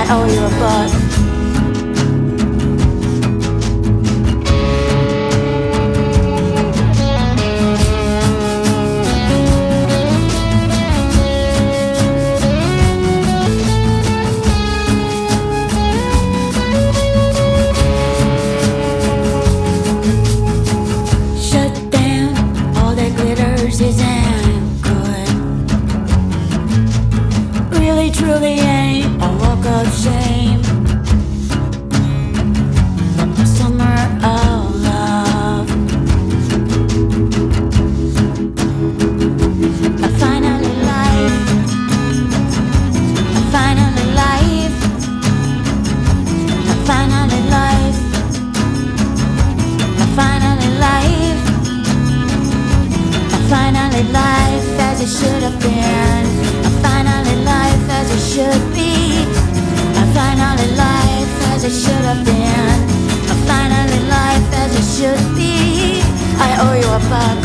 I owe you a buck. Isn't good. Really, truly ain't a walk of shame. Summer of love. I finally life. I finally life. I finally life. I finally life. Finally life as it should have been. I finally life as it should be. I finally life as it should have been. I finally life as it should be. I owe you a buck.